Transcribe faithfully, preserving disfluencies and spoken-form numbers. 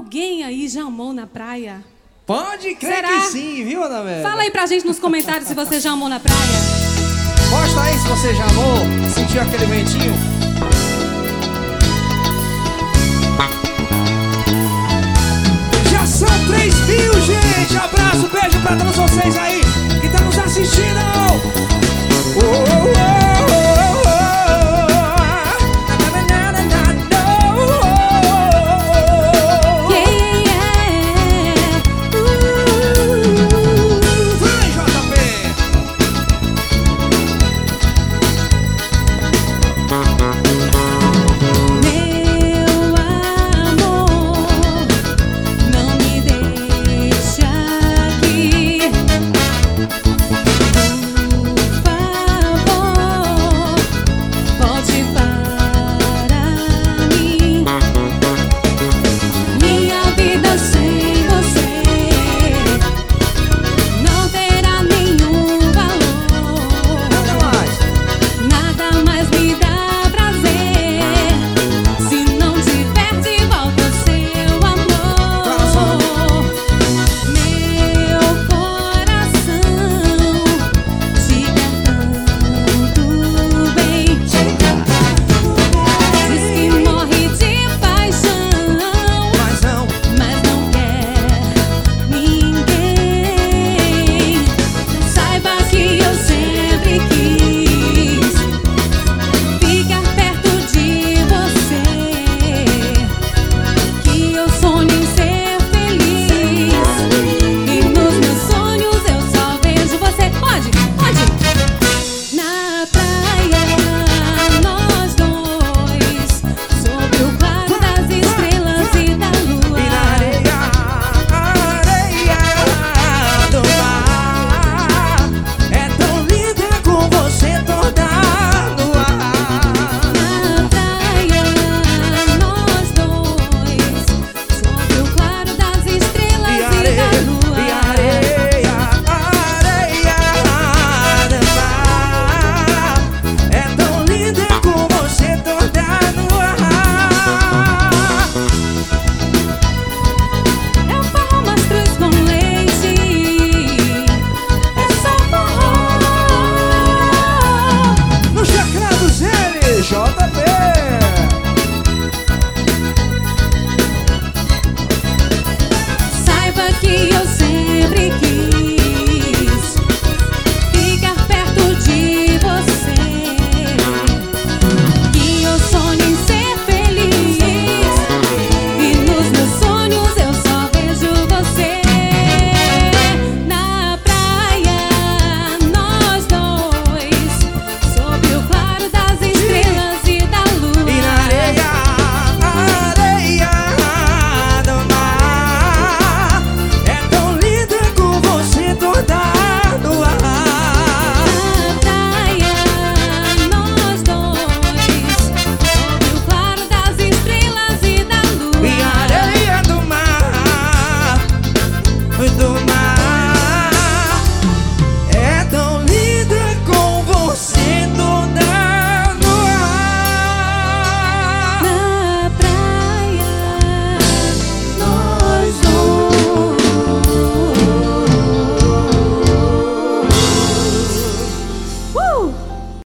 Alguém aí já amou na praia? Pode crer Será? que sim, viu, Ana Amélia? Fala aí pra gente nos comentários se você já amou na praia. Posta aí se você já amou, sentiu aquele ventinho. Já são três mil, gente! Abraço, beijo pra todos vocês aí que estão nos assistindo!